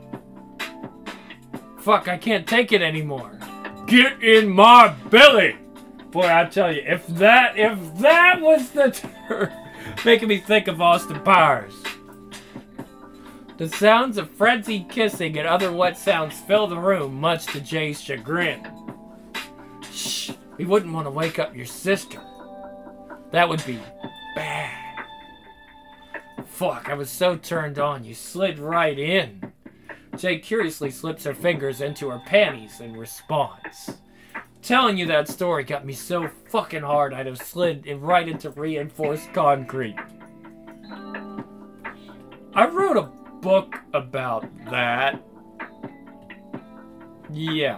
Fuck, I can't take it anymore. Get in my belly! Boy, I tell you, if that was the term making me think of Austin Powers. The sounds of frenzied kissing and other wet sounds fill the room, much to Jay's chagrin. Shh, we wouldn't want to wake up your sister. That would be bad. Fuck, I was so turned on, you slid right in. Jay curiously slips her fingers into her panties in response. Telling you that story got me so fucking hard I'd have slid right into reinforced concrete. I wrote a book about that. Yeah.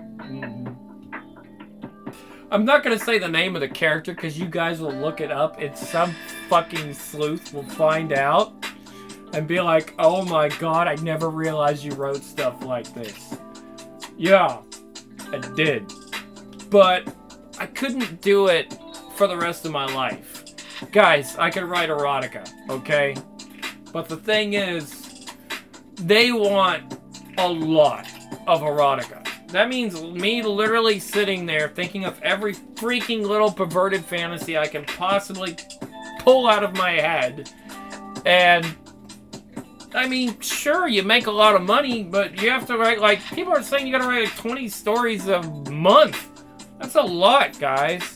I'm not gonna say the name of the character because you guys will look it up and some fucking sleuth will find out and be like, oh my god, I never realized you wrote stuff like this. Yeah, I did. But I couldn't do it for the rest of my life. Guys, I could write erotica, okay? But the thing is, they want a lot of erotica. That means me literally sitting there thinking of every freaking little perverted fantasy I can possibly pull out of my head. And, I mean, sure, you make a lot of money, but you have to write, like, people are saying you gotta write like 20 stories a month. That's a lot, guys.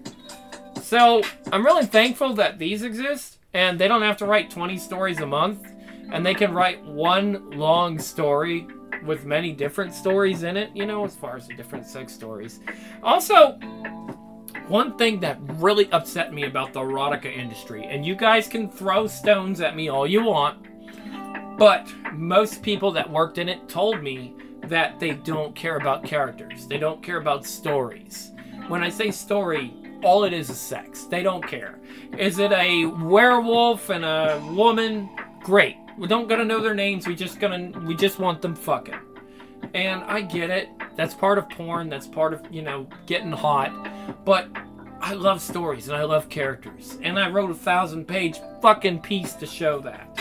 So, I'm really thankful that these exist, and they don't have to write 20 stories a month, and they can write one long story with many different stories in it, you know, as far as the different sex stories. Also, one thing that really upset me about the erotica industry, and you guys can throw stones at me all you want, but most people that worked in it told me that they don't care about characters. They don't care about stories. When I say story, all it is sex. They don't care. Is it a werewolf and a woman? Great. We don't gotta know their names. We just want them fucking. And I get it. That's part of porn. That's part of, you know, getting hot. But I love stories and I love characters. And I wrote a 1,000-page fucking piece to show that.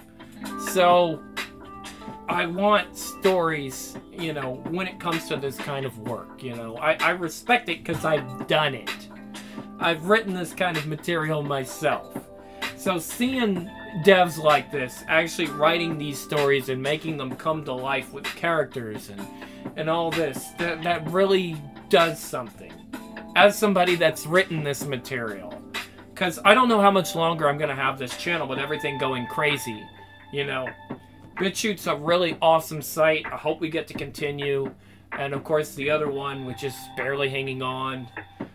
So I want stories, you know, when it comes to this kind of work, you know. I respect it because I've done it. I've written this kind of material myself. So seeing devs like this actually writing these stories and making them come to life with characters and all this, that really does something. As somebody that's written this material. Because I don't know how much longer I'm going to have this channel with everything going crazy, you know. BitChute's a really awesome site. I hope we get to continue. And of course the other one, which is barely hanging on.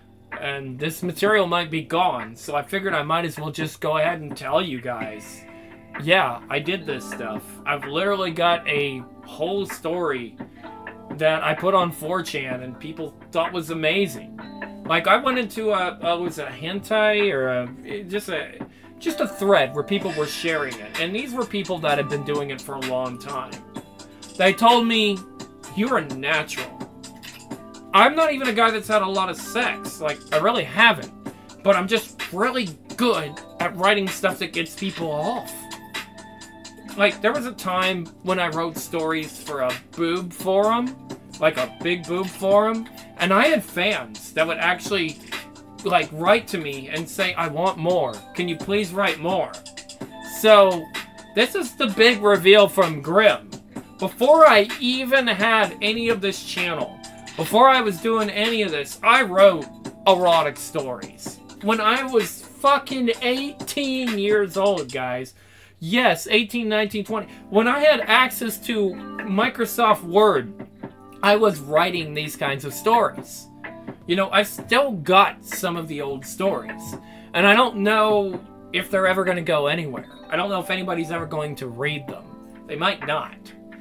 and this material might be gone, so I figured I might as well just go ahead and tell you guys. Yeah, I did this stuff. I've literally got a whole story that I put on 4chan and people thought was amazing. Like, I went into was a hentai or just a thread where people were sharing it, and these were people that had been doing it for a long time. They told me, "You're a natural." I'm not even a guy that's had a lot of sex. Like, I really haven't. But I'm just really good at writing stuff that gets people off. Like, there was a time when I wrote stories for a boob forum, like a big boob forum, and I had fans that would actually, like, write to me and say, "I want more. Can you please write more?" So, this is the big reveal from Grimm. Before I even had any of this channel, before I was doing any of this, I wrote erotic stories. When I was fucking 18 years old, guys. Yes, 18, 19, 20. When I had access to Microsoft Word, I was writing these kinds of stories. You know, I've still got some of the old stories. And I don't know if they're ever going to go anywhere. I don't know if anybody's ever going to read them. They might not.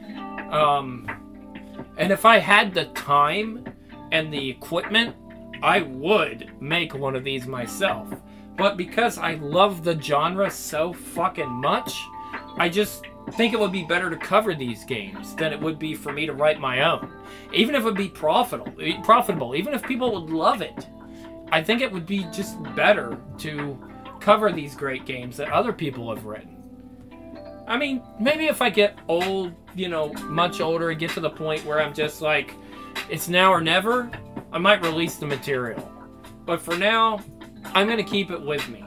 And if I had the time and the equipment, I would make one of these myself. But because I love the genre so fucking much, I just think it would be better to cover these games than it would be for me to write my own. Even if it would be profitable, even if people would love it, I think it would be just better to cover these great games that other people have written. I mean, maybe if I get old, you know, much older, and get to the point where I'm just like, it's now or never, I might release the material. But for now, I'm going to keep it with me.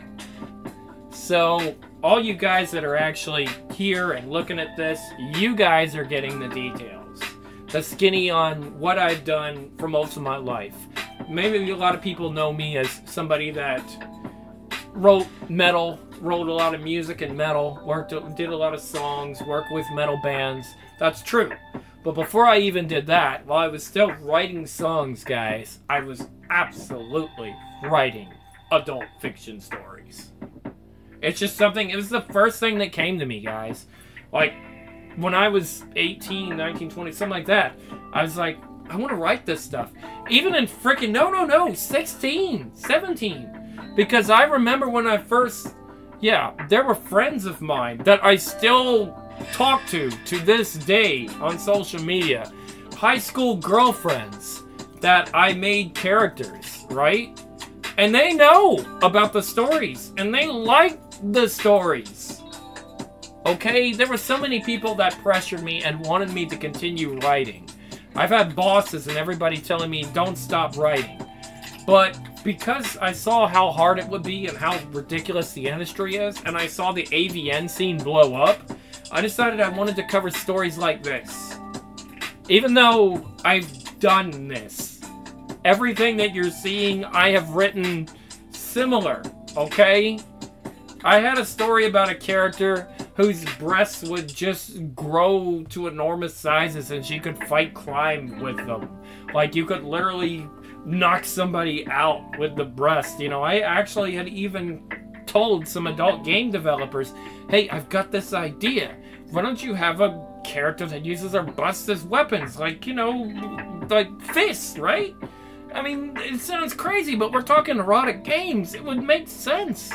So, all you guys that are actually here and looking at this, you guys are getting the details. The skinny on what I've done for most of my life. Maybe a lot of people know me as somebody that wrote metal, wrote a lot of music and metal, did a lot of songs, worked with metal bands. That's true. But before I even did that, while I was still writing songs, guys, I was absolutely writing adult fiction stories. It's just something, it was the first thing that came to me, guys. Like, when I was 18, 19, 20, something like that, I was like, I want to write this stuff. Even in freaking, 16, 17. Because I remember when I first, there were friends of mine that I still talk to this day on social media. High school girlfriends that I made characters, right? And they know about the stories, and they like the stories. Okay, there were so many people that pressured me and wanted me to continue writing. I've had bosses and everybody telling me, don't stop writing. But because I saw how hard it would be and how ridiculous the industry is, and I saw the AVN scene blow up, I decided I wanted to cover stories like this. Even though I've done this, everything that you're seeing, I have written similar, okay? I had a story about a character whose breasts would just grow to enormous sizes and she could fight crime with them. Like, you could literally knock somebody out with the breast. You know, I actually had even told some adult game developers, hey, I've got this idea. Why don't you have a character that uses her busts as weapons? Like, like fists, right? I mean, it sounds crazy, but we're talking erotic games. It would make sense.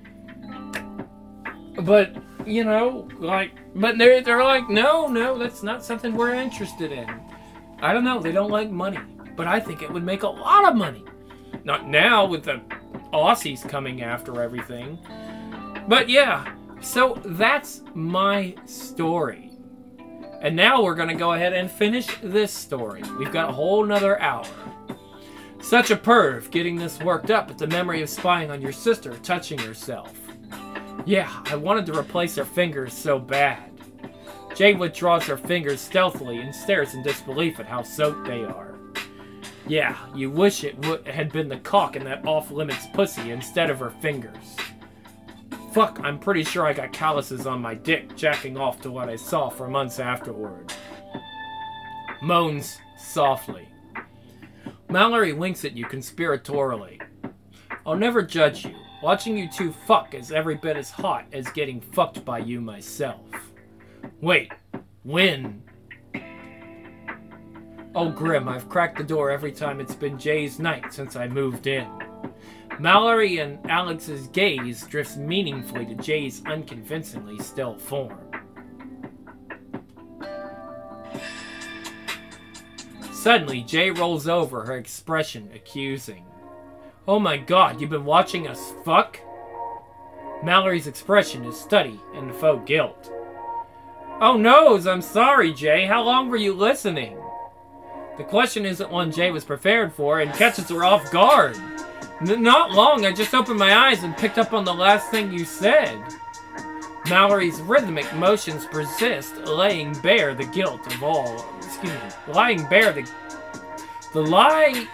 But, but they're like, no, that's not something we're interested in. I don't know, they don't like money. But I think it would make a lot of money. Not now with the Aussies coming after everything. But yeah, so that's my story. And now we're going to go ahead and finish this story. We've got a whole nother hour. Such a perv, getting this worked up at the memory of spying on your sister touching herself. Yeah, I wanted to replace her fingers so bad. Jade withdraws her fingers stealthily and stares in disbelief at how soaked they are. Yeah, you wish it had been the cock in that off-limits pussy instead of her fingers. Fuck, I'm pretty sure I got calluses on my dick jacking off to what I saw for months afterward. Moans softly. Mallory winks at you conspiratorially. I'll never judge you. Watching you two fuck is every bit as hot as getting fucked by you myself. Wait, when? Oh, Grim, I've cracked the door every time it's been Jay's night since I moved in. Mallory and Alex's gaze drifts meaningfully to Jay's unconvincingly still form. Suddenly, Jay rolls over, her expression accusing. Oh my god, you've been watching us fuck? Mallory's expression is study and faux guilt. Oh noes, I'm sorry, Jay. How long were you listening? The question isn't one Jay was prepared for and catches her off guard. Not long, I just opened my eyes and picked up on the last thing you said. Mallory's rhythmic motions persist, laying bare the guilt of all. Laying bare the lie.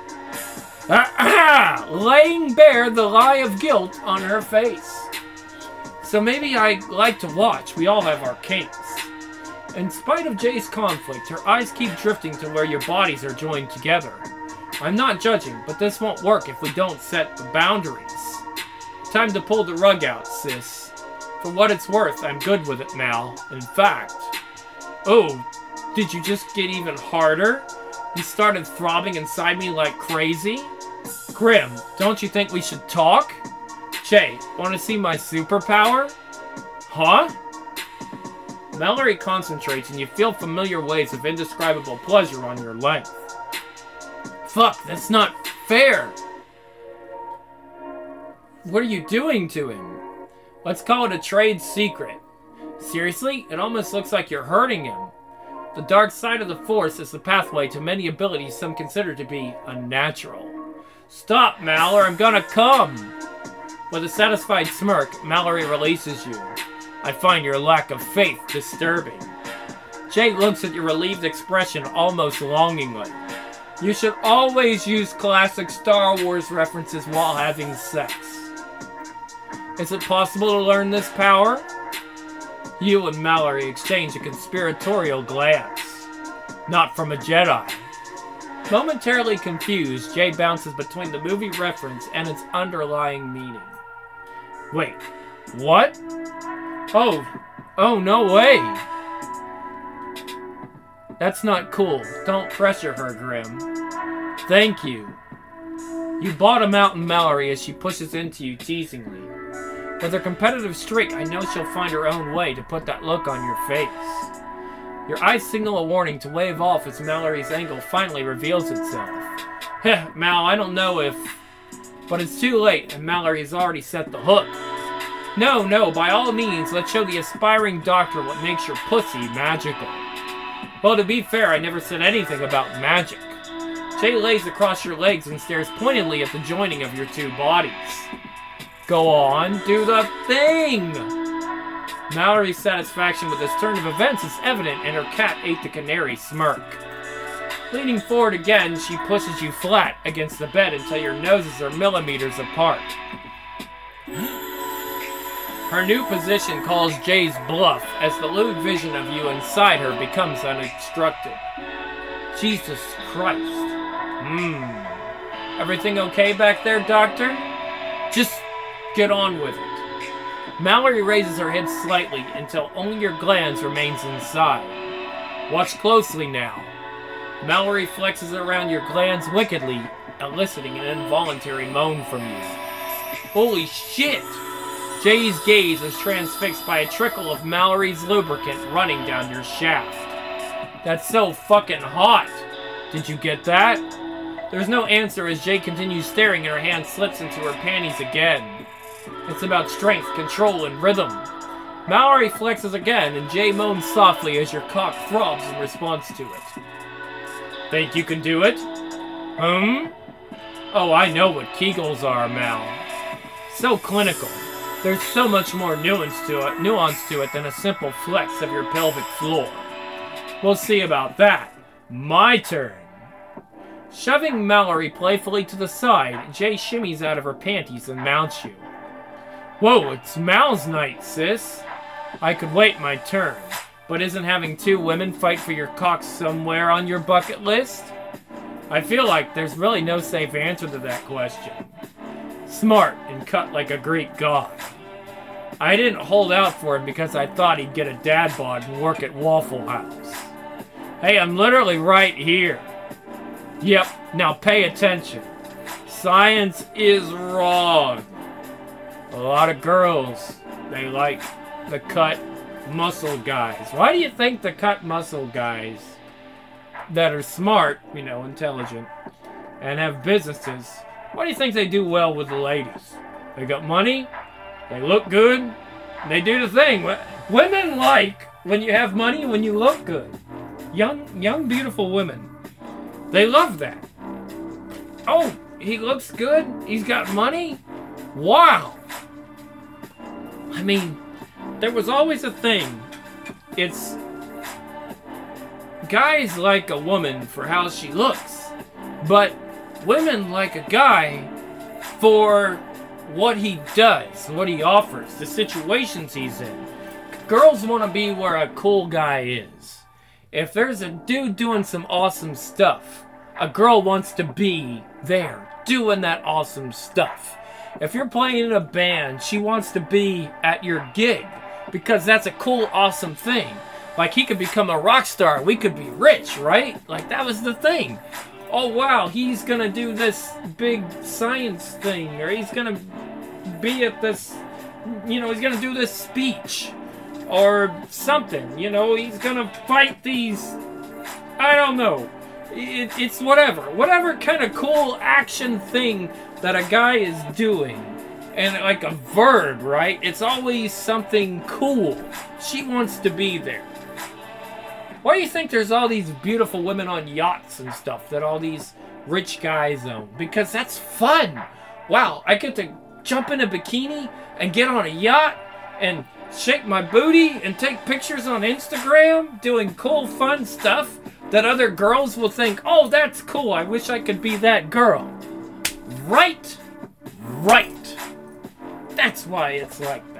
Laying bare the lie of guilt on her face. So maybe I like to watch. We all have our kinks. In spite of Jay's conflict, her eyes keep drifting to where your bodies are joined together. I'm not judging, but this won't work if we don't set the boundaries. Time to pull the rug out, sis. For what it's worth, I'm good with it now. In fact... Oh, did you just get even harder? You started throbbing inside me like crazy? Grim, don't you think we should talk? Jay, want to see my superpower? Huh? Mallory concentrates and you feel familiar waves of indescribable pleasure on your length. Fuck, that's not fair! What are you doing to him? Let's call it a trade secret. Seriously? It almost looks like you're hurting him. The dark side of the Force is the pathway to many abilities some consider to be unnatural. Stop, Mal, or I'm gonna come! With a satisfied smirk, Mallory releases you. I find your lack of faith disturbing. Jay looks at your relieved expression almost longingly. You should always use classic Star Wars references while having sex. Is it possible to learn this power? You and Mallory exchange a conspiratorial glance. Not from a Jedi. Momentarily confused, Jay bounces between the movie reference and its underlying meaning. Wait, what? Oh, no way! That's not cool. Don't pressure her, Grim. Thank you. You bottom out in Mallory as she pushes into you teasingly. With her competitive streak, I know she'll find her own way to put that look on your face. Your eyes signal a warning to wave off as Mallory's angle finally reveals itself. Heh, Mal, I don't know if... But it's too late, and Mallory has already set the hook. No, by all means, let's show the aspiring doctor what makes your pussy magical. Well, to be fair, I never said anything about magic. Jay lays across your legs and stares pointedly at the joining of your two bodies. Go on, do the thing! Mallory's satisfaction with this turn of events is evident in her cat ate the canary smirk. Leaning forward again, she pushes you flat against the bed until your noses are millimeters apart. Her new position calls Jay's bluff as the lewd vision of you inside her becomes unobstructed. Jesus Christ. Everything okay back there, Doctor? Just get on with it. Mallory raises her head slightly until only your glans remains inside. Watch closely now. Mallory flexes around your glans wickedly, eliciting an involuntary moan from you. Holy shit! Jay's gaze is transfixed by a trickle of Mallory's lubricant running down your shaft. That's so fucking hot! Did you get that? There's no answer as Jay continues staring and her hand slips into her panties again. It's about strength, control, and rhythm. Mallory flexes again and Jay moans softly as your cock throbs in response to it. Think you can do it? Oh, I know what Kegels are, Mal. So clinical. There's so much more nuance to it than a simple flex of your pelvic floor. We'll see about that. My turn. Shoving Mallory playfully to the side, Jay shimmies out of her panties and mounts you. Whoa, it's Mal's night, sis. I could wait my turn, but isn't having two women fight for your cock somewhere on your bucket list? I feel like there's really no safe answer to that question. Smart and cut like a Greek god. I didn't hold out for him because I thought he'd get a dad bod and work at Waffle House. Hey, I'm literally right here. Yep, now pay attention. Science is wrong. A lot of girls, they like the cut muscle guys. Why do you think the cut muscle guys that are smart, intelligent, and have businesses, why do you think they do well with the ladies? They got money, they look good, and they do the thing. Women like when you have money, when you look good. Young, beautiful women. They love that. Oh, he looks good? He's got money? Wow. I mean, there was always a thing. It's guys like a woman for how she looks, but women like a guy for what he does, what he offers, the situations he's in. Girls want to be where a cool guy is. If there's a dude doing some awesome stuff, a girl wants to be there doing that awesome stuff. If you're playing in a band, she wants to be at your gig because that's a cool, awesome thing. Like, he could become a rock star. We could be rich, right? Like, that was the thing. Oh, wow, he's going to do this big science thing, or he's going to be at this, he's going to do this speech, or something, he's going to fight these, I don't know. It's whatever. Whatever kind of cool action thing that a guy is doing. And like a verb, right? It's always something cool. She wants to be there. Why do you think there's all these beautiful women on yachts and stuff that all these rich guys own? Because that's fun. Wow, I get to jump in a bikini and get on a yacht and shake my booty and take pictures on Instagram doing cool, fun stuff that other girls will think, oh, that's cool. I wish I could be that girl. Right. That's why it's like that.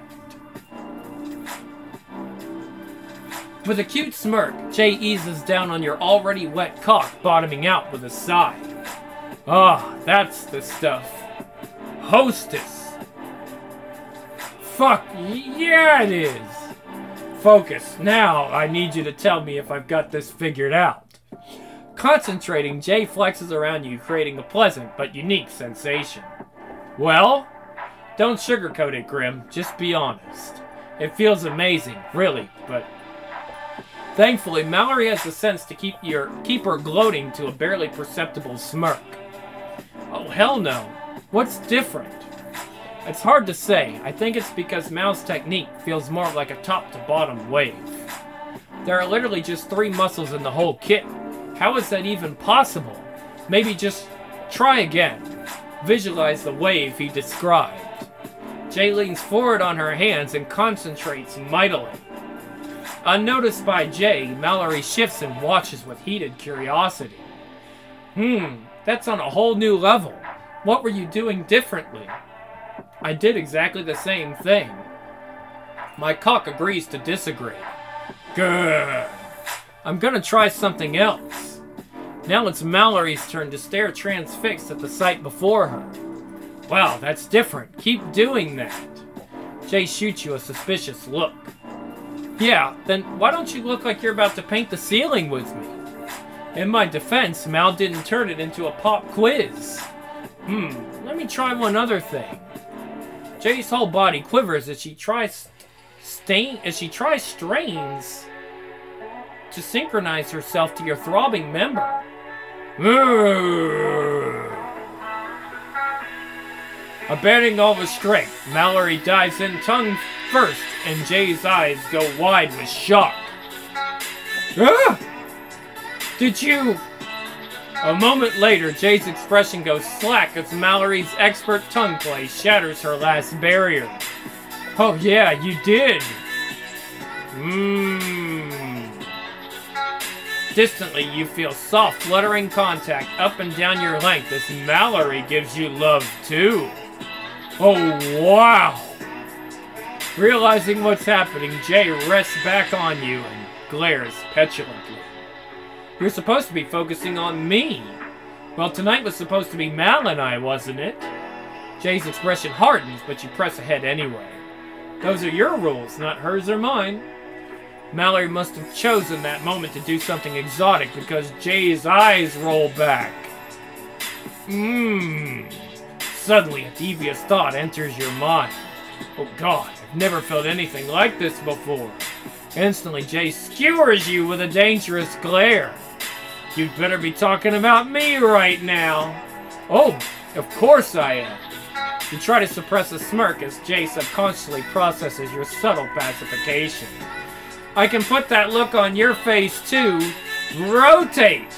With a cute smirk, Jay eases down on your already wet cock, bottoming out with a sigh. Ah, that's the stuff. Hostess. Fuck, yeah it is. Focus. Now, I need you to tell me if I've got this figured out. Concentrating, Jay flexes around you, creating a pleasant but unique sensation. Well? Don't sugarcoat it, Grim. Just be honest. It feels amazing, really, but... Thankfully, Mallory has the sense to keep her gloating to a barely perceptible smirk. Oh, hell no. What's different? It's hard to say. I think it's because Mal's technique feels more like a top-to-bottom wave. There are literally just 3 muscles in the whole kit. How is that even possible? Maybe just try again. Visualize the wave he described. Jay leans forward on her hands and concentrates mightily. Unnoticed by Jay, Mallory shifts and watches with heated curiosity. That's on a whole new level. What were you doing differently? I did exactly the same thing. My cock agrees to disagree. Good. I'm gonna try something else. Now it's Mallory's turn to stare transfixed at the sight before her. Wow, that's different. Keep doing that. Jay shoots you a suspicious look. Yeah, then why don't you look like you're about to paint the ceiling with me? In my defense, Mal didn't turn it into a pop quiz. Let me try one other thing. Jay's whole body quivers as she tries strains to synchronize herself to your throbbing member. Abandoning all restraint, Mallory dives in tongue first, and Jay's eyes go wide with shock. Ah! Did you... A moment later, Jay's expression goes slack as Mallory's expert tongue play shatters her last barrier. Oh yeah, you did. Distantly, you feel soft, fluttering contact up and down your length as Mallory gives you love too. Oh wow! Realizing what's happening, Jay rests back on you and glares petulantly. You're supposed to be focusing on me. Well, tonight was supposed to be Mal and I, wasn't it? Jay's expression hardens, but you press ahead anyway. Those are your rules, not hers or mine. Mallory must have chosen that moment to do something exotic because Jay's eyes roll back. Suddenly a devious thought enters your mind. Oh God, I've never felt anything like this before. Instantly, Jay skewers you with a dangerous glare. You'd better be talking about me right now. Oh, of course I am. You try to suppress a smirk as Jay subconsciously processes your subtle pacification. I can put that look on your face too. Rotate!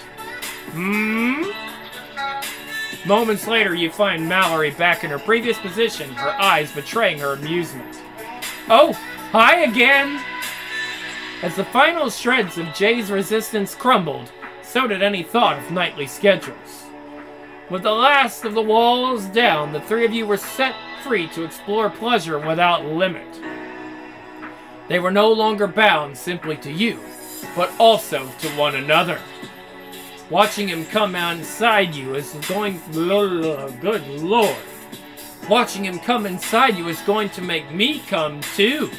Moments later, you find Mallory back in her previous position, her eyes betraying her amusement. Oh, hi again! As the final shreds of Jay's resistance crumbled, so did any thought of nightly schedules. With the last of the walls down, the three of you were set free to explore pleasure without limit. They were no longer bound simply to you, but also to one another. Watching him come inside you is going... Good Lord. Watching him come inside you is going to make me come too.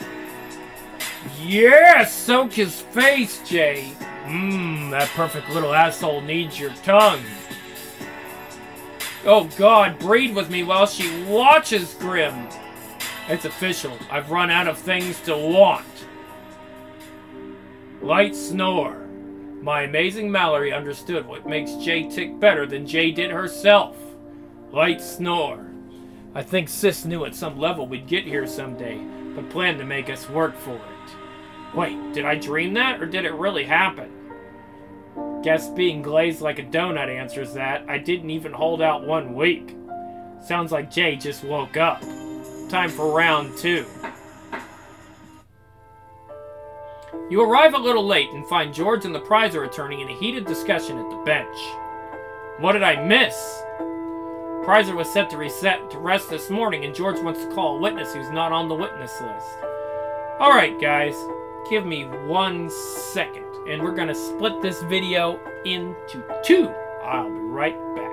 Yeah, soak his face, Jay. That perfect little asshole needs your tongue. Oh God, breed with me while she watches, Grim. It's official. I've run out of things to want. Light snore. My amazing Mallory understood what makes Jay tick better than Jay did herself. Light snore. I think Sis knew at some level we'd get here someday, but planned to make us work for it. Wait, did I dream that, or did it really happen? Guess being glazed like a donut answers that. I didn't even hold out 1 week. Sounds like Jay just woke up. Time for round 2. You arrive a little late and find George and the prizer attorney in a heated discussion at the bench. What did I miss? Prizer was set to rest this morning, and George wants to call a witness who's not on the witness list. Alright guys, give me 1 second, and we're gonna split this video into 2. I'll be right back.